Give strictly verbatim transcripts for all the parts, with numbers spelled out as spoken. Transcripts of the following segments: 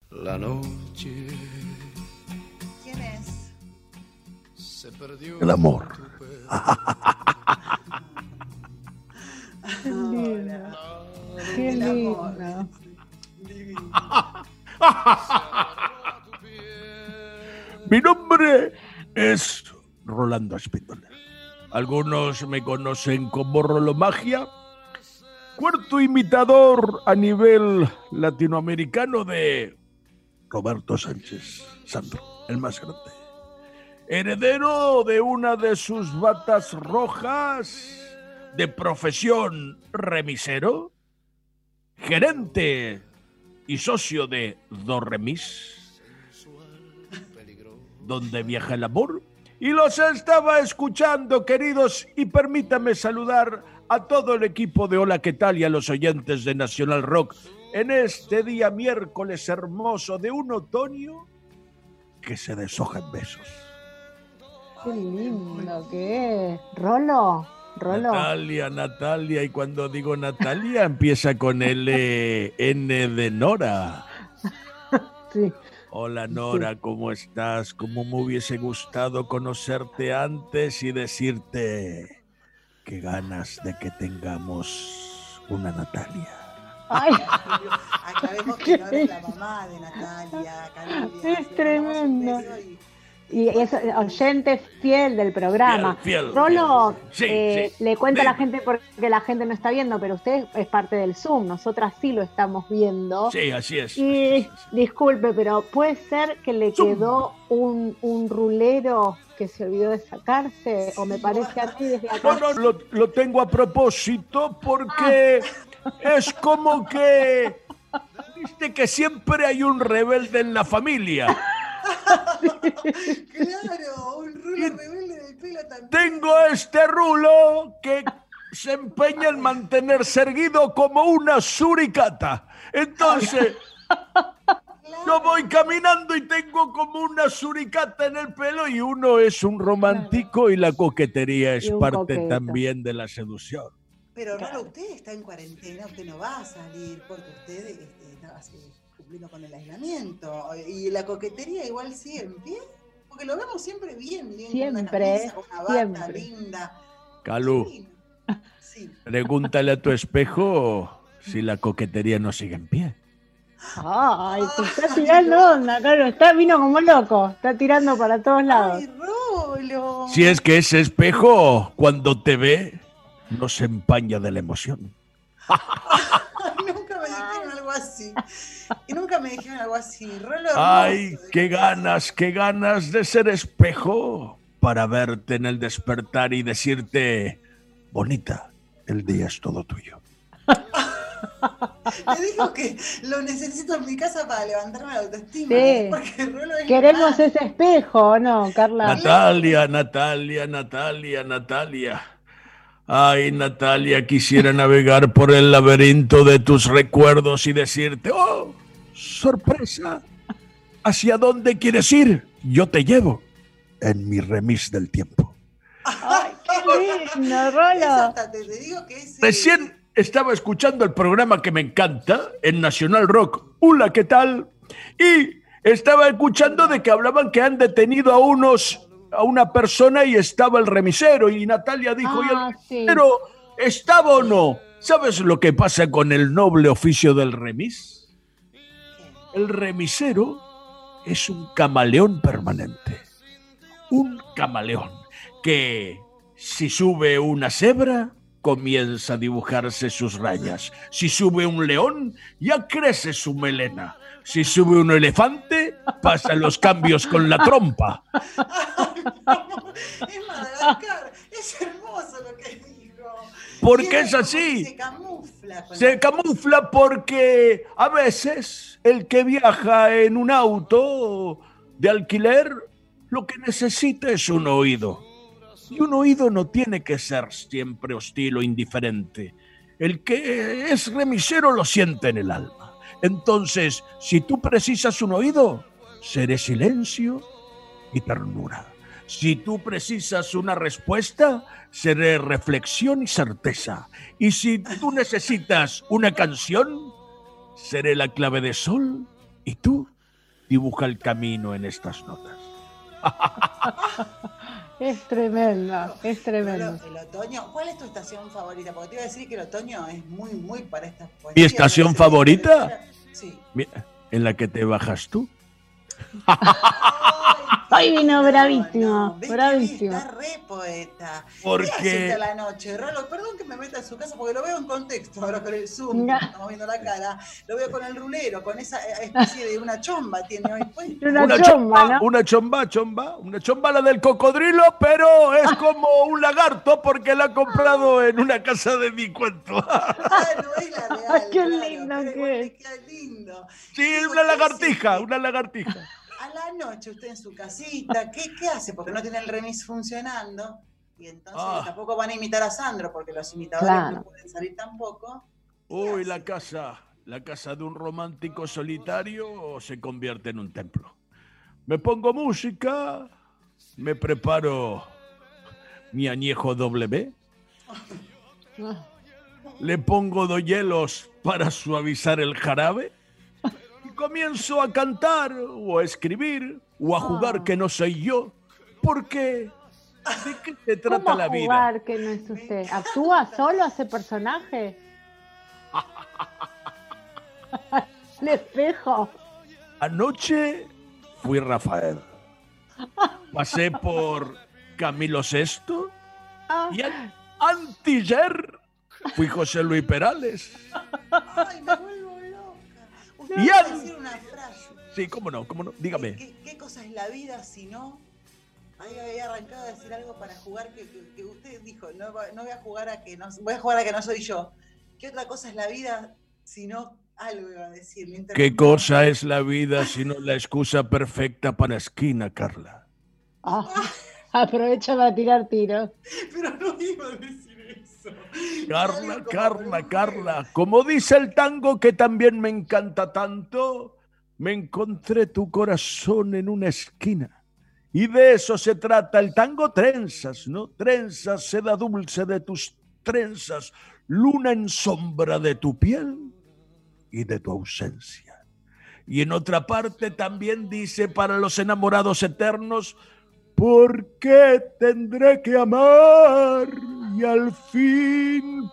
La noche. ¿Quién es? El amor. Qué lindo. Qué lindo. Mi nombre es Rolando Espíndola. Algunos me conocen como Rolomagia, cuarto imitador a nivel latinoamericano de Roberto Sánchez Sandro, el más grande. Heredero de una de sus batas rojas, de profesión remisero, gerente y socio de Do Remis, donde viaja el amor. Y los estaba escuchando, queridos, y permítame saludar a todo el equipo de Hola, ¿qué tal? Y a los oyentes de Nacional Rock en este día miércoles hermoso de un otoño que se deshoja en besos. Qué lindo que es. Rolo, Rolo. Natalia, Natalia, y cuando digo Natalia empieza con L N de Nora. Sí. Hola Nora, ¿cómo estás? ¿Cómo me hubiese gustado conocerte antes y decirte qué ganas de que tengamos una Natalia? Ay, Aclaremos que no eres la mamá de Natalia, Carolia. es tremendo. Y es oyente fiel del programa. Fiel, fiel, Rolo, fiel. Sí, eh, sí. le cuento Dime. a la gente porque la gente no está viendo, pero usted es parte del Zoom, nosotras sí lo estamos viendo. Sí, así es. Y así es, así es. disculpe, pero puede ser que le Zoom. quedó un, un rulero que se olvidó de sacarse, o me parece a mí desde acá. No, no, lo, lo tengo a propósito porque es como que, viste que siempre hay un rebelde en la familia. Claro, un rulo rebelde del pelo también. Tengo este rulo que se empeña en mantenerse erguido como una suricata. Entonces, yo voy caminando y tengo como una suricata en el pelo y uno es un romántico y la coquetería es Y un parte coqueto. también de la seducción. Pero Rolo, usted está en cuarentena, usted no va a salir porque usted este, está así, cumpliendo con el aislamiento. Y la coquetería igual sigue en pie, porque lo vemos siempre bien, bien Siempre, con una camisa, con una bata siempre. linda. Calu, Sí. Sí. pregúntale a tu espejo si la coquetería no sigue en pie. Ay, se está tirando onda, Carlos. Está, vino como loco. Está tirando para todos lados. Ay, Rolo. Si es que ese espejo, cuando te ve, no se empaña de la emoción. Nunca me dijeron algo así. Y nunca me dijeron algo así. Rolo, Ay, hermoso, qué de ganas, qué ganas de ser espejo para verte en el despertar y decirte, bonita, el día es todo tuyo. Le digo que lo necesito en mi casa para levantarme la autoestima. Sí. ¿eh? Porque Rolo es Queremos mal. ese espejo, ¿no, Carla? Natalia, Natalia, Natalia, Natalia. Ay, Natalia, quisiera navegar por el laberinto de tus recuerdos y decirte, oh, sorpresa, ¿hacia dónde quieres ir? Yo te llevo en mi remis del tiempo. Ay, qué lindo, Eso Rolo. hasta te, te digo que es. Recién estaba escuchando el programa que me encanta en Nacional Rock, Hola, ¿qué tal? Y estaba escuchando de que hablaban que han detenido a unos, a una persona y estaba el remisero y Natalia dijo, Ah, ¿y el sí. remisero estaba o no? ¿Sabes lo que pasa con el noble oficio del remis? El remisero es un camaleón permanente, un camaleón que si sube una cebra comienza a dibujarse sus rayas. Si sube un león, ya crece su melena. Si sube un elefante, pasa los cambios con la trompa. Es Madagascar. Es hermoso lo que dijo. Porque Tiene es como así. que Se camufla. con Se la- camufla porque a veces el que viaja en un auto de alquiler lo que necesita es un oído. Y un oído no tiene que ser siempre hostil o indiferente. El que es remisero lo siente en el alma. Entonces, si tú precisas un oído, seré silencio y ternura. Si tú precisas una respuesta, seré reflexión y certeza. Y si tú necesitas una canción, seré la clave de sol y tú dibuja el camino en estas notas. Es tremendo, es tremendo. El, el otoño, ¿cuál es tu estación favorita? Porque te iba a decir que el otoño es muy, muy para estas poesías. ¿Mi estación favorita? Sí. ¿En la que te bajas tú? Ay, vino bravísimo, no, no. bravísimo. Está re poeta. Porque... ¿Qué hace a la noche, Rolo? Perdón que me meta en su casa porque lo veo en contexto ahora con el Zoom, No. estamos viendo la cara. Lo veo con el rulero, con esa especie de una chomba tiene hoy puesta. Una, Una chomba, chomba, ¿no? una chomba, chomba, una chomba la del cocodrilo, pero es como un lagarto porque la ha comprado en una casa de mi cuento. Ah, no es la real. Ay, qué claro, lindo pero que igual es. te queda lindo. Sí, Digo, una ¿qué lagartija, hace? una lagartija. A la noche usted en su casita, ¿qué, qué hace? Porque no tiene el remis funcionando y entonces Ah. tampoco van a imitar a Sandro porque los imitadores Claro. no pueden salir tampoco. ¿Qué Uy, hace? la casa, la casa de un romántico solitario se convierte en un templo. Me pongo música, me preparo mi añejo W, le pongo dos hielos para suavizar el jarabe y comienzo a cantar o a escribir o a jugar Ah. que no soy yo, porque ¿de qué se trata ¿Cómo la vida? jugar que no es usted? ¿Actúa solo, hace personaje? El espejo. Anoche fui Rafael. Pasé por Camilo sexto Ah, y an- antier fui José Luis Perales. Ay, me vuelvo loca. Usted Y va a an- decir una frase. Sí, cómo no, cómo no. ¿Qué, Dígame. qué, qué cosa es la vida si no? Ahí había arrancado a decir algo para jugar que, que- que usted dijo, no, va- no voy a jugar a que no voy a jugar a que no soy yo. ¿Qué otra cosa es la vida si no algo iba a decir? Me ¿Qué interrumpió. cosa es la vida sino la excusa perfecta para esquina, Carla? ah, aprovecha para tirar tiros. Pero no iba a decir eso. Carla, Algo como Carla, con un Carla. Como dice el tango que también me encanta tanto, me encontré tu corazón en una esquina. Y de eso se trata el tango, trenzas, ¿no? Trenzas, seda dulce de tus trenzas, luna en sombra de tu piel y de tu ausencia. Y en otra parte también dice para los enamorados eternos, ¿por qué tendré que amar y al fin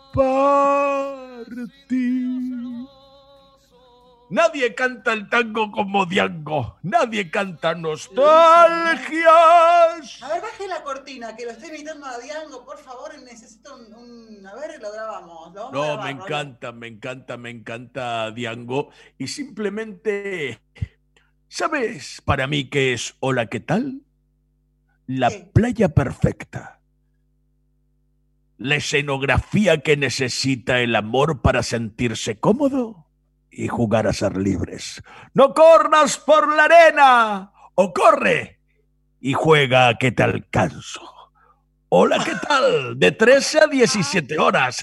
partir? Nadie canta el tango como Diango. Nadie canta nostalgias. A ver, baje la cortina, que lo estoy imitando a Diango, por favor, necesito un, un- a ver, lo grabamos. Lo vamos a No, grabar, me Rolo. encanta, me encanta, me encanta Diango. Y simplemente, ¿sabes para mí qué es Hola, qué tal? La ¿Qué? playa perfecta. La escenografía que necesita el amor para sentirse cómodo y jugar a ser libres. No corras por la arena o corre y juega a que te alcanzo. Hola, ¿qué tal? De trece a diecisiete horas.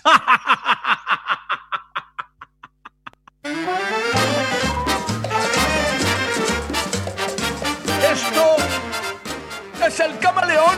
Esto es el camaleón.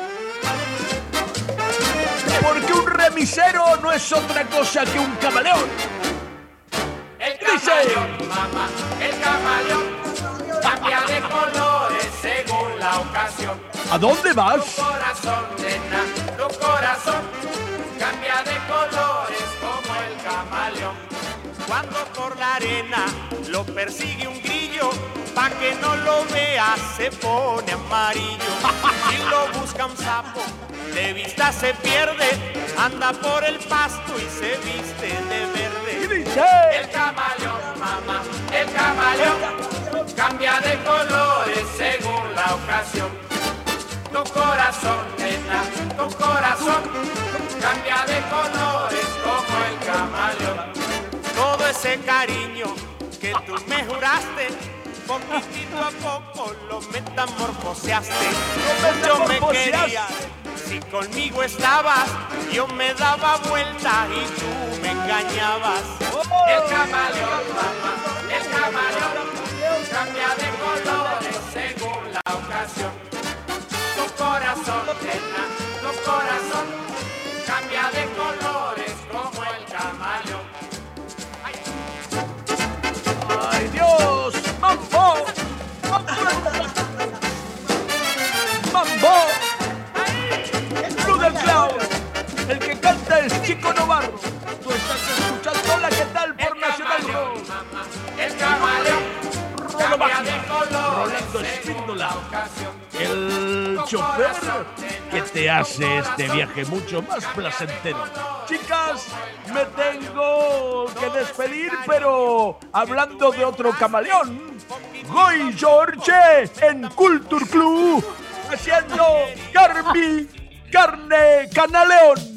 Porque un remisero no es otra cosa que un camaleón. El Dice. camaleón, mamá, el camaleón cambia de colores según la ocasión. ¿A dónde Tu vas? corazón, nena, tu corazón cambia de colores como el camaleón. Cuando por la arena lo persigue un grillo, pa' que no lo vea se pone amarillo. Si lo busca un sapo, de vista se pierde, anda por el pasto y se viste de ¿Qué verde. dice? El camaleón, mamá, el camaleón cambia de colores según la ocasión. Tu corazón, nena, tu corazón cambia de colores como el camaleón. Todo ese cariño que tú me juraste, poquitito a poco lo metamorfoseaste. Mucho me querías, si conmigo estabas, yo me daba vuelta y tú me engañabas. El camaleón, mamá, el camaleón cambia de colores según la ocasión. Tu corazón, nena, tu corazón cambia de colores como el camaleón. ¡Ay, Dios! ¡Mambo! Chico Novarro. Tú estás escuchando La ¿Qué tal? Por Nacional Rock. El camaleón Rolo cambia Máquina, de colores Rolando según Espíndola, la ocasión. el chofer que te hace este viaje mucho más placentero. Chicas, me tengo que despedir, pero hablando de otro camaleón, Goy George en Culture Club, haciendo Carmi Carne Canaleón.